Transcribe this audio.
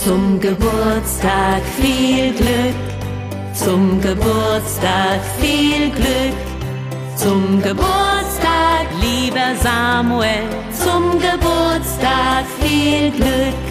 Zum Geburtstag viel Glück, zum Geburtstag viel Glück, zum Geburtstag, lieber Samuel, zum Geburtstag viel Glück.